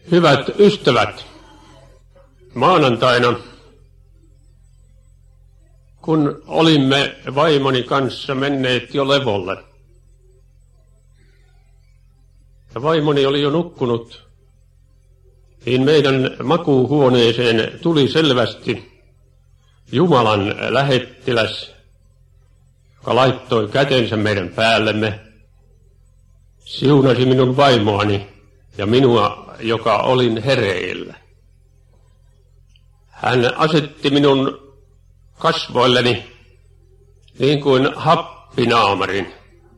Hyvät ystävät, maanantaina, kun olimme vaimoni kanssa menneet jo levolle, ja vaimoni oli jo nukkunut, niin meidän makuuhuoneeseen tuli selvästi Jumalan lähettiläs, joka laittoi kätensä meidän päällemme, siunasi minun vaimoani ja minua, joka olin hereillä. Hän asetti minun kasvoilleni niin kuin happinaamarin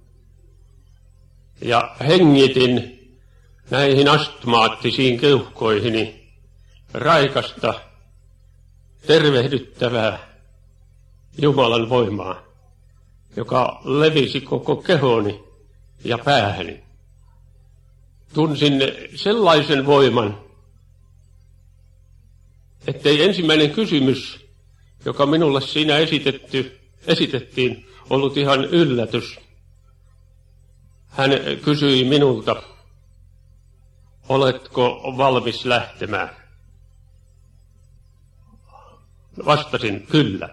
ja hengitin näihin astmaattisiin keuhkoihini raikasta, tervehdyttävää Jumalan voimaa, joka levisi koko kehoni ja päähäni. Tunsin sellaisen voiman, ettei ensimmäinen kysymys, joka minulle siinä esitettiin, ollut ihan yllätys. Hän kysyi minulta, oletko valmis lähtemään? Vastasin, kyllä.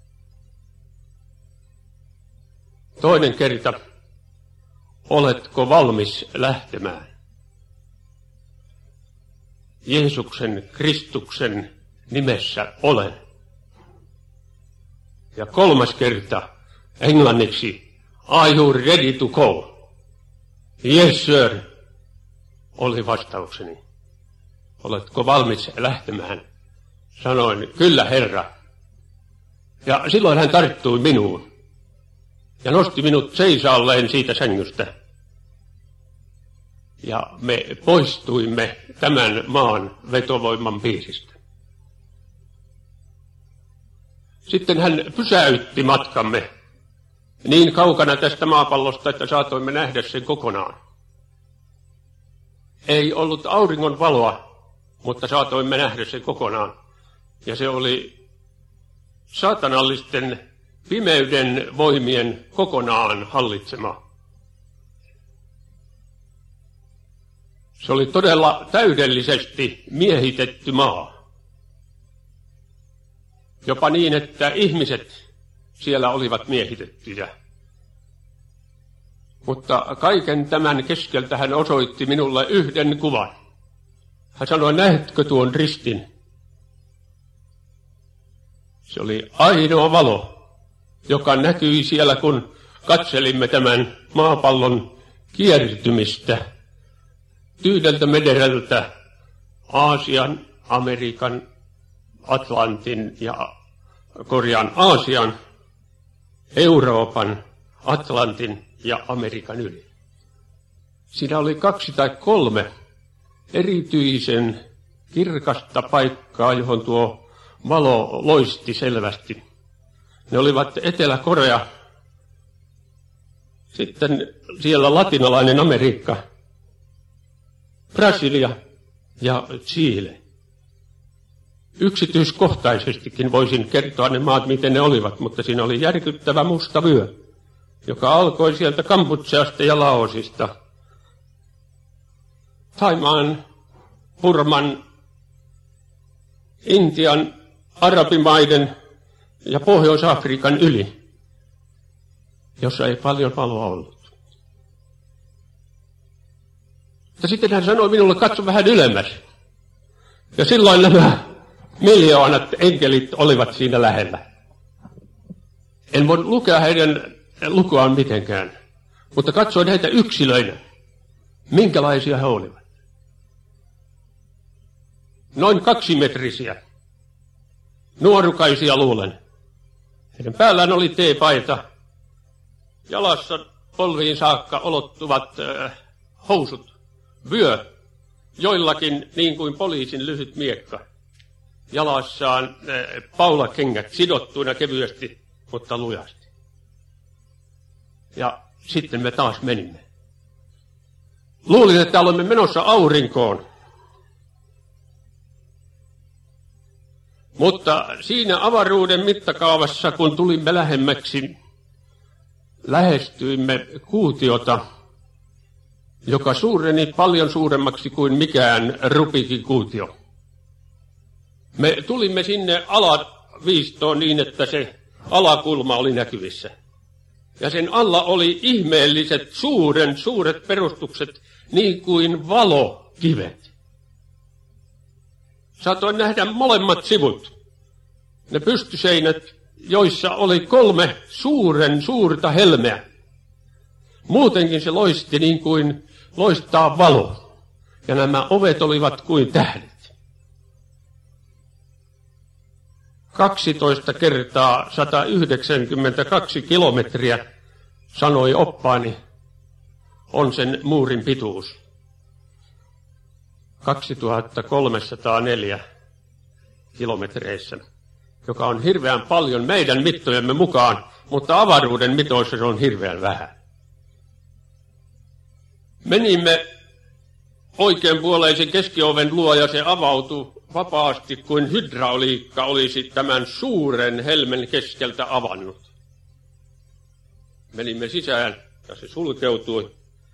Toinen kerta, oletko valmis lähtemään? Jeesuksen Kristuksen nimessä olen. Ja kolmas kerta englanniksi, are you ready to go? Yes sir, oli vastaukseni. Oletko valmis lähtemään? Sanoin, kyllä herra. Ja silloin hän tarttui minuun ja nosti minut seisaalleen siitä sängystä. Ja me poistuimme tämän maan vetovoiman piiristä. Sitten hän pysäytti matkamme niin kaukana tästä maapallosta, että saatoimme nähdä sen kokonaan. Ei ollut auringon valoa, mutta saatoimme nähdä sen kokonaan. Ja se oli saatanallisten pimeyden voimien kokonaan hallitsema. Se oli todella täydellisesti miehitetty maa. Jopa niin, että ihmiset siellä olivat miehitettyjä. Mutta kaiken tämän keskeltä hän osoitti minulle yhden kuvan. Hän sanoi, näetkö tuon ristin? Se oli ainoa valo, joka näkyi siellä, kun katselimme tämän maapallon kiertymistä Tyyneltä medereltä Aasian, Amerikan, Atlantin ja Aasian, Euroopan, Atlantin ja Amerikan yli. Siinä oli 2 tai 3 erityisen kirkasta paikkaa, johon tuo valo loisti selvästi. Ne olivat Etelä-Korea, sitten siellä latinalainen Amerikka, Brasilia ja Chile. Yksityiskohtaisestikin voisin kertoa ne maat, miten ne olivat, mutta siinä oli järkyttävä musta vyö, joka alkoi sieltä Kambodžasta ja Laosista, Thaimaan, Burman, Intian, arabimaiden ja Pohjois-Afrikan yli, jossa ei paljon valoa ollut. Mutta sitten hän sanoi minulle, katso vähän ylemmäs. Ja silloin nämä miljoonat enkelit olivat siinä lähellä. En voi lukea heidän lukuaan mitenkään, mutta katsoin heitä yksilöinä, minkälaisia he olivat. Noin 2-metrisiä, nuorukaisia luulen. Heidän päällään oli teepaita, jalassa polviin saakka olottuvat housut, vyö, joillakin niin kuin poliisin lyhyt miekka. Jalassaan paulakengät sidottuina kevyesti, mutta lujasti. Ja sitten me taas menimme. Luulin, että olemme menossa aurinkoon. Mutta siinä avaruuden mittakaavassa, kun tulimme lähemmäksi, lähestyimme kuutiota, joka suureni paljon suuremmaksi kuin mikään Rubikin kuutio. Me tulimme sinne alaviistoon niin, että se alakulma oli näkyvissä. Ja sen alla oli ihmeelliset suuret perustukset, niin kuin valokivet. Saatoin nähdä molemmat sivut, ne pystyseinät, joissa oli 3 suurta helmeä. Muutenkin se loisti niin kuin loistaa valo, ja nämä ovet olivat kuin tähdet. 12 kertaa 192 kilometriä, sanoi oppaani, on sen muurin pituus. 2304 kilometreissä, joka on hirveän paljon meidän mittojemme mukaan, mutta avaruuden mitoissa se on hirveän vähän. Menimme oikeanpuoleisen keskioven luo ja se avautui vapaasti kuin hydrauliikka olisi tämän suuren helmen keskeltä avannut. Menimme sisään ja se sulkeutui.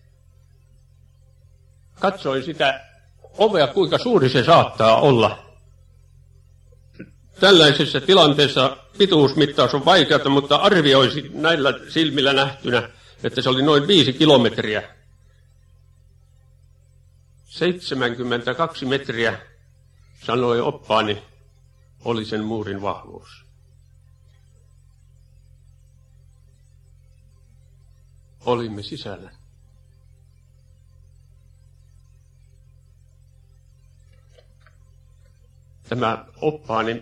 Katsoin sitä ovea, kuinka suuri se saattaa olla. Tällaisessa tilanteessa pituusmittaus on vaikeata, mutta arvioisi näillä silmillä nähtynä, että se oli noin 5 kilometriä. 72 metriä, sanoi oppaani, oli sen muurin vahvuus. Olimme sisällä. Tämä oppaani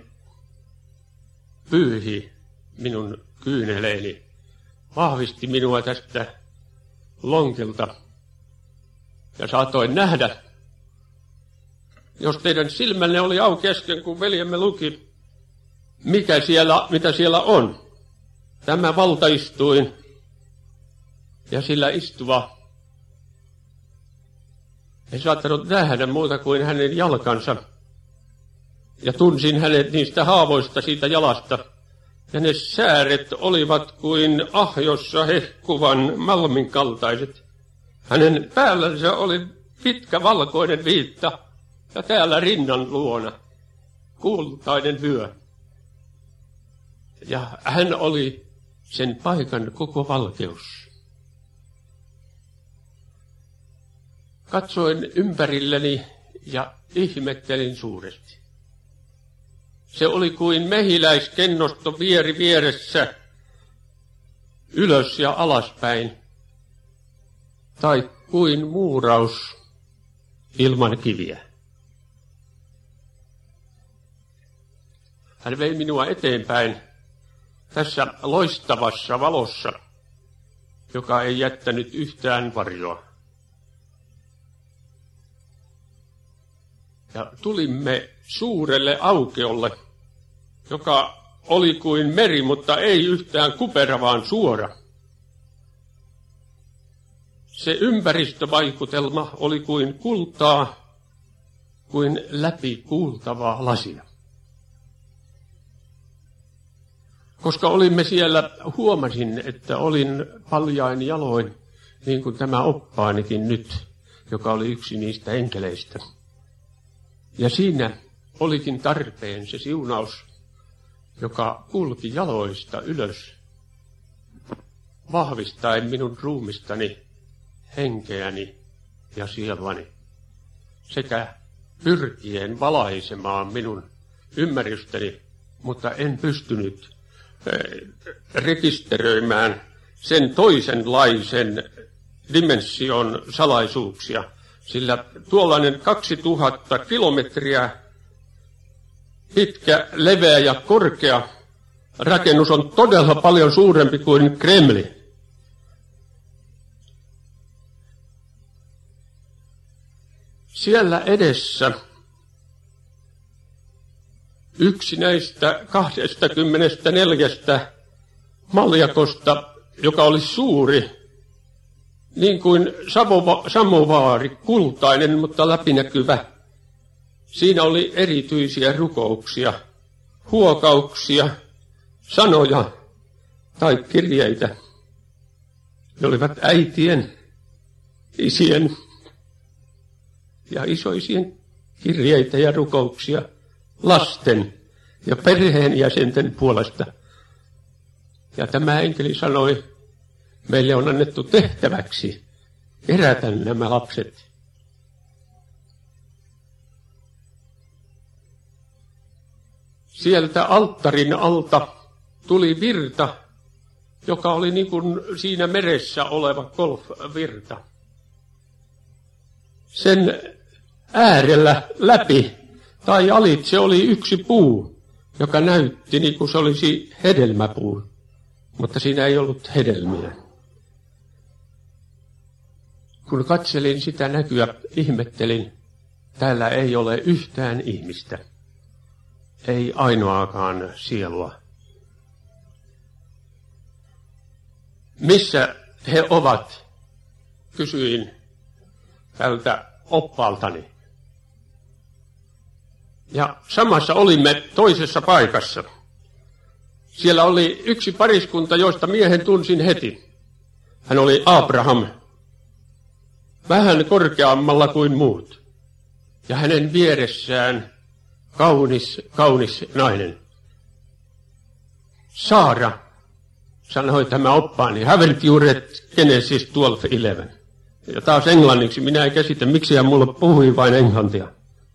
pyyhi minun kyyneleeni, vahvisti minua tästä lonkelta ja saatoin nähdä, jos teidän silmänne oli auki äsken, kun veljemme luki, mitä siellä on. Tämä valtaistuin ja sillä istuva. Ei saattanut nähdä muuta kuin hänen jalkansa. Ja tunsin hänet niistä haavoista siitä jalasta. Ja ne sääret olivat kuin ahjossa hehkuvan malmin kaltaiset. Hänen päällänsä oli pitkä valkoinen viitta ja täällä rinnan luona kultainen vyö. Ja hän oli sen paikan koko valkeus. Katsoin ympärilleni ja ihmettelin suuresti. Se oli kuin mehiläiskennosto vieri vieressä, ylös ja alaspäin, tai kuin muuraus ilman kiviä. Hän vei minua eteenpäin tässä loistavassa valossa, joka ei jättänyt yhtään varjoa. Ja tulimme suurelle aukeolle, joka oli kuin meri, mutta ei yhtään kupera, vaan suora. Se ympäristövaikutelma oli kuin kultaa, kuin läpi kuultavaa lasia. Koska olimme siellä, huomasin, että olin paljain jaloin, niin kuin tämä oppaanikin nyt, joka oli yksi niistä enkeleistä. Ja siinä olikin tarpeen se siunaus, joka kulki jaloista ylös, vahvistaen minun ruumistani, henkeäni ja sieluani, sekä pyrkien valaisemaan minun ymmärrystäni, mutta en pystynyt rekisteröimään sen toisenlaisen dimension salaisuuksia, sillä tuollainen 2000 kilometriä pitkä, leveä ja korkea rakennus on todella paljon suurempi kuin Kremli. Siellä edessä yksi näistä 24 maljakosta, joka oli suuri, niin kuin samovaari, kultainen, mutta läpinäkyvä. Siinä oli erityisiä rukouksia, huokauksia, sanoja tai kirjeitä. Ne olivat äitien, isien ja isoisien kirjeitä ja rukouksia lasten ja perheenjäsenten puolesta. Ja tämä enkeli sanoi, meille on annettu tehtäväksi kerätä nämä lapset. Sieltä alttarin alta tuli virta, joka oli niin kuin siinä meressä oleva golfvirta. Sen äärellä läpi tai alitse oli yksi puu, joka näytti niin kuin se olisi hedelmäpuu, mutta siinä ei ollut hedelmiä. Kun katselin sitä näkyä, ihmettelin, täällä ei ole yhtään ihmistä, ei ainoaakaan sielua. Missä he ovat, kysyin tältä oppaaltani. Ja samassa olimme toisessa paikassa. Siellä oli yksi pariskunta, joista miehen tunsin heti. Hän oli Abraham, vähän korkeammalla kuin muut. Ja hänen vieressään kaunis nainen. Saara, sanoi tämä oppaani, haven't you read Genesis 12:11? Ja taas englanniksi, minä en käsitä, miksi hän mulle puhui vain englantia.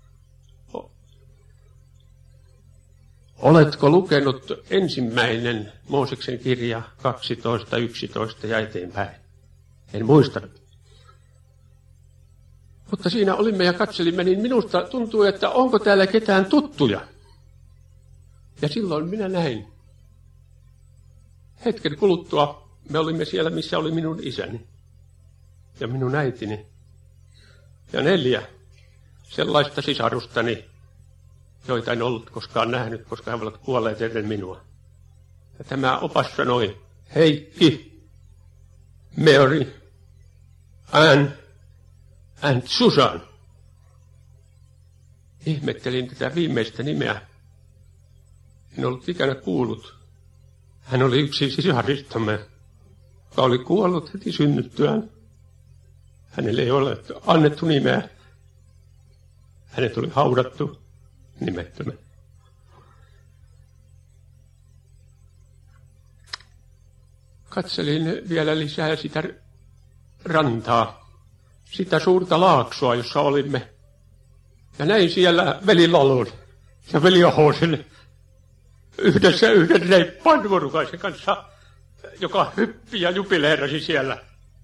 Oletko lukenut ensimmäinen Mooseksen kirja 12:11 ja eteenpäin? En muistanut. Mutta siinä olimme ja katselimme, niin minusta tuntui, että onko täällä ketään tuttuja. Ja silloin minä näin. Hetken kuluttua me olimme siellä, missä oli minun isäni ja minun äitini ja 4 sellaista sisarustani, joita en ollut koskaan nähnyt, koska he ovat kuolleet ennen minua. Ja tämä opas sanoi, Heikki, Mary, Anne and Susan. Ihmettelin tätä viimeistä nimeä. En ollut ikänä kuullut. Hän oli yksi sisaristamme, joka oli kuollut heti synnyttyään. Hänelle ei ole annettu nimeä. Hänet oli haudattu nimettömän. Katselin vielä lisää sitä rantaa, sitä suurta laaksoa, jossa olimme. Ja näin siellä veli Lalun ja veli Ahosen yhdessä yhden reippaan vuorukaisen kanssa, joka hyppi ja jubileerasi siellä.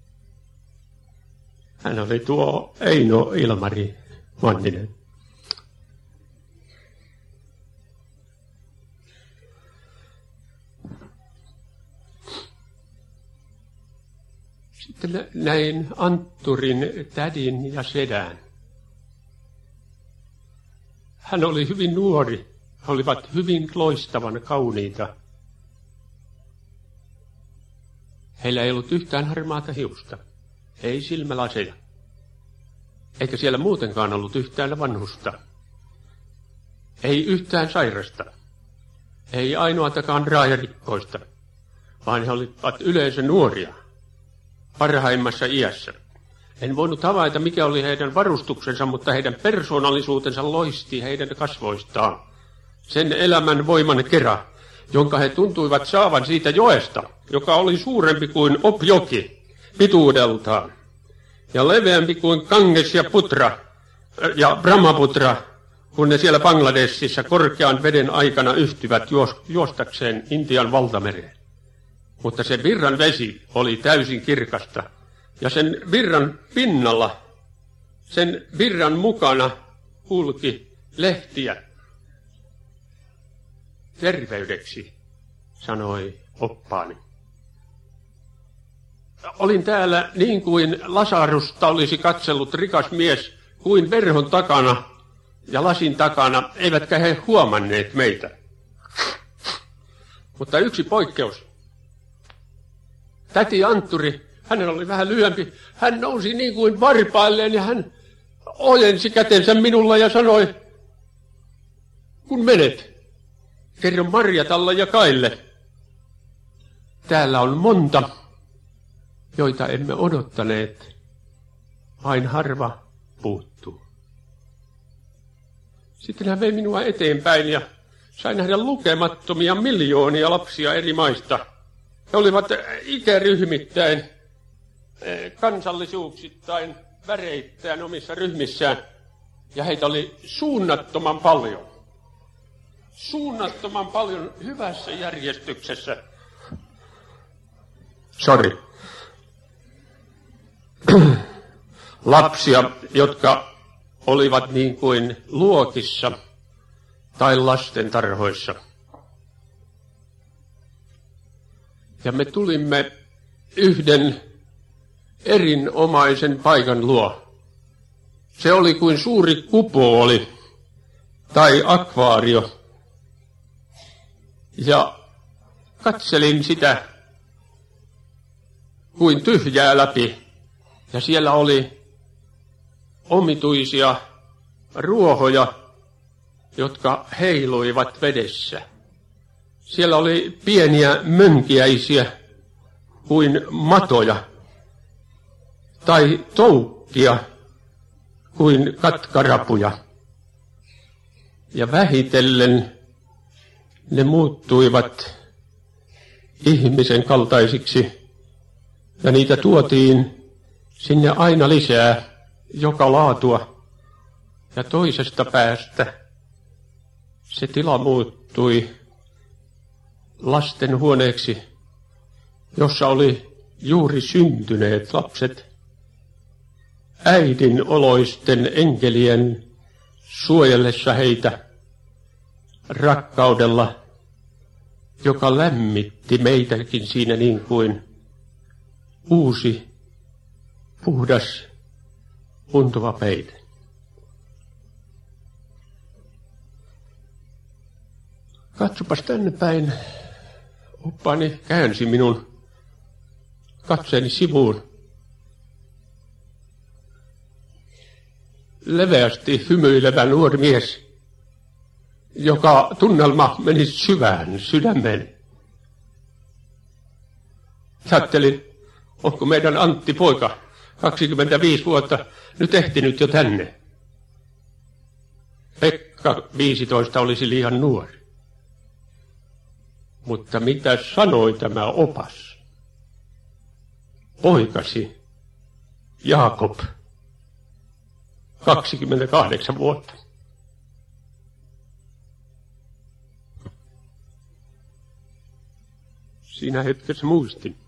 Hän oli tuo Eino Ilmari Manninen. Sitten näin Antturin tädin ja sedän. Hän oli hyvin nuori, he olivat hyvin loistavan kauniita. Heillä ei ollut yhtään harmaata hiusta, ei silmälaseja, eikä siellä muutenkaan ollut yhtään vanhusta, ei yhtään sairasta, ei ainoatakaan raajarikkoista, vaan he olivat yleensä nuoria, parhaimmassa iässä. En voinut havaita, mikä oli heidän varustuksensa, mutta heidän persoonallisuutensa loisti heidän kasvoistaan. Sen elämän voiman kera, jonka he tuntuivat saavan siitä joesta, joka oli suurempi kuin Opjoki pituudeltaan, ja leveämpi kuin Ganges ja Putra ja Brahmaputra, kun ne siellä Bangladesissa korkean veden aikana yhtyvät juostakseen Intian valtamereen. Mutta se virran vesi oli täysin kirkasta, ja sen virran pinnalla, sen virran mukana kulki lehtiä. Terveydeksi, sanoi oppaani. Olin täällä niin kuin Lasarusta olisi katsellut rikas mies, kuin verhon takana ja lasin takana, eivätkä he huomanneet meitä. Mutta yksi poikkeus. Täti Antturi, hänellä oli vähän lyhyempi, hän nousi niin kuin varpailleen ja hän ojensi kätensä minulla ja sanoi, kun menet, kerro Marjatalle ja Kaille. Täällä on monta, joita emme odottaneet, Vain harva puuttuu. Sitten hän vei minua eteenpäin ja sain nähdä lukemattomia miljoonia lapsia eri maista. He olivat ikäryhmittäin, kansallisuuksittain, väreittäin omissa ryhmissään. Ja heitä oli suunnattoman paljon. Suunnattoman paljon hyvässä järjestyksessä. Lapsia, jotka olivat niin kuin luokissa tai lastentarhoissa. Ja me tulimme yhden erinomaisen paikan luo. Se oli kuin suuri kupooli tai akvaario. Ja katselin sitä kuin tyhjää läpi. Ja siellä oli omituisia ruohoja, jotka heiluivat vedessä. Siellä oli pieniä mönkiäisiä kuin matoja tai toukkia kuin katkarapuja. Ja vähitellen ne muuttuivat ihmisen kaltaisiksi ja niitä tuotiin sinne aina lisää joka laatua. Ja toisesta päästä se tila muuttui lastenhuoneeksi, jossa oli juuri syntyneet lapset äidin oloisten enkelien suojellessa heitä rakkaudella, joka lämmitti meitäkin siinä niin kuin uusi, puhdas, untuva peite. Katsopas tänne päin. Oppaani käänsi minun katseeni sivuun. Leveästi hymyilevä nuori mies, joka tunnelma meni syvään sydämeen. Ajattelin, onko meidän Antti poika 25 vuotta nyt ehtinyt jo tänne. Pekka 15 olisi liian nuori. Mutta mitä sanoi tämä opas? Poikasi Jaakob, 28 vuotta. Siinä hetkessä muistin.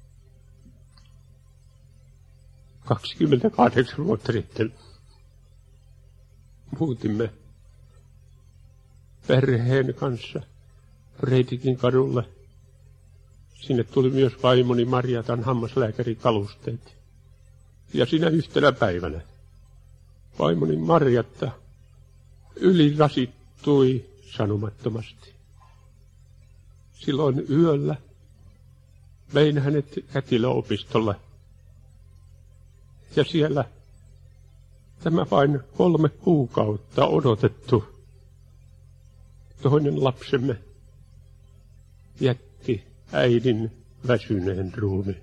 28 vuotta sitten muutimme perheen kanssa Reitikin kadulle. Sinne tuli myös vaimoni Marjatan hammaslääkärikalusteet. Ja siinä yhtenä päivänä vaimoni Marjatta ylirasittui sanomattomasti. Silloin yöllä vein hänet kätilöopistolle. Ja siellä tämä vain 3 kuukautta odotettu toinen lapsemme jätti äidin väsyneen ruumiin.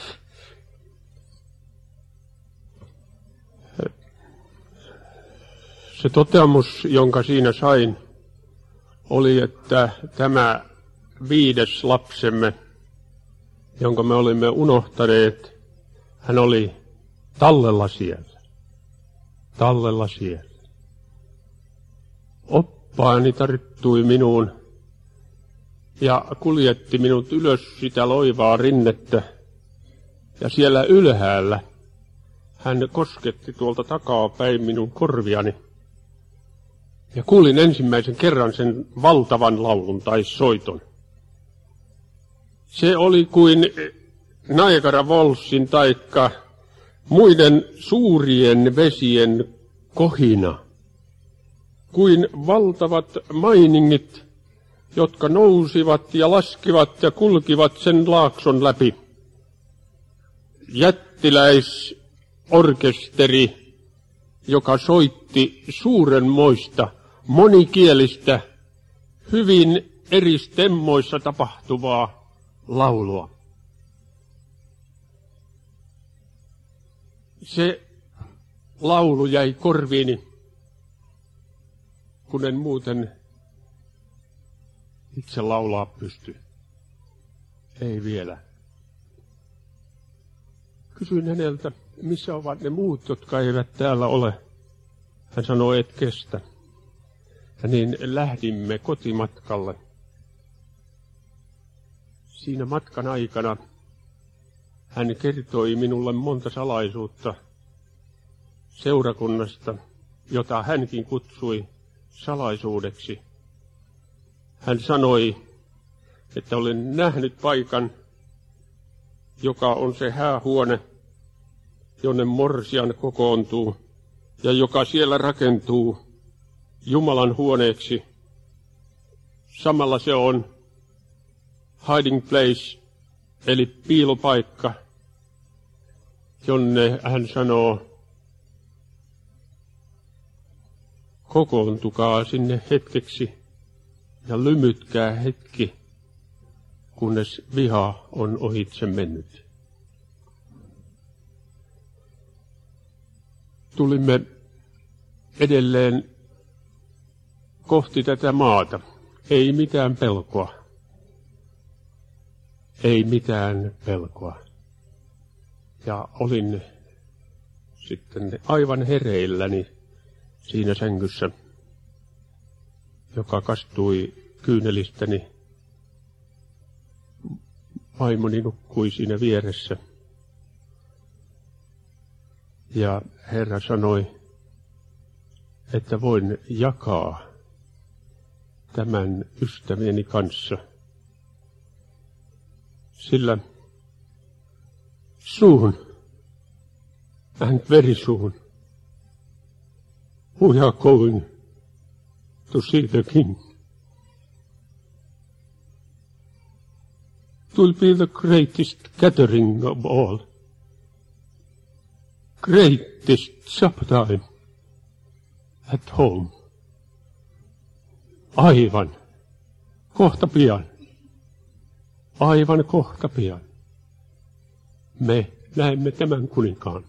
Se toteamus, jonka siinä sain, oli, että tämä 5. lapsemme, jonka me olimme unohtaneet, hän oli tallella siellä. Tallella siellä. Oppaani tarttui minuun ja kuljetti minut ylös sitä loivaa rinnettä. Ja siellä ylhäällä hän kosketti tuolta takaa päin minun korviani. Ja kuulin ensimmäisen kerran sen valtavan laulun tai soiton. Se oli kuin Niagara Fallsin taikka muiden suurien vesien kohina, kuin valtavat mainingit, jotka nousivat ja laskivat ja kulkivat sen laakson läpi. Jättiläisorkesteri, joka soitti suurenmoista, monikielistä, hyvin eri stemmoissa tapahtuvaa laulua. Se laulu jäi korviini, kun en muuten itse laulaa pysty. Ei vielä. Kysyin häneltä, missä ovat ne muut, jotka eivät täällä ole. Hän sanoi, et kestä. Ja niin lähdimme kotimatkalle. Siinä matkan aikana hän kertoi minulle monta salaisuutta seurakunnasta, jota hänkin kutsui salaisuudeksi. Hän sanoi, että olen nähnyt paikan, joka on se häähuone, jonne morsian kokoontuu ja joka siellä rakentuu Jumalan huoneeksi. Samalla se on hiding place, eli piilopaikka, jonne hän sanoo, kokoontukaa sinne hetkeksi ja lymytkää hetki, kunnes viha on ohitse mennyt. Tulimme edelleen kohti tätä maata. Ei mitään pelkoa. Ei mitään pelkoa. Ja olin sitten aivan hereilläni siinä sängyssä, joka kastui kyynelistäni. Vaimoni nukkui siinä vieressä. Ja Herra sanoi, että voin jakaa tämän ystävieni kanssa. Sillä soon, and very soon, we are going to see the King. It will be the greatest gathering of all. Greatest supper at home. Aivan kohta pian. Aivan kohta pian. Me näemme tämän kuninkaan.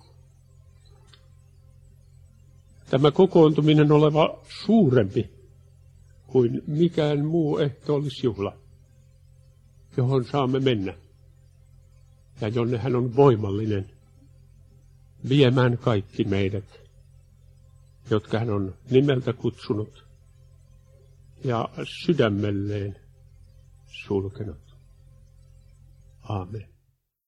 Tämä kokoontuminen oleva suurempi kuin mikään muu ehtoollisjuhla, johon saamme mennä ja jonne hän on voimallinen viemään kaikki meidät, jotka hän on nimeltä kutsunut ja sydämelleen sulkenut. Aamen.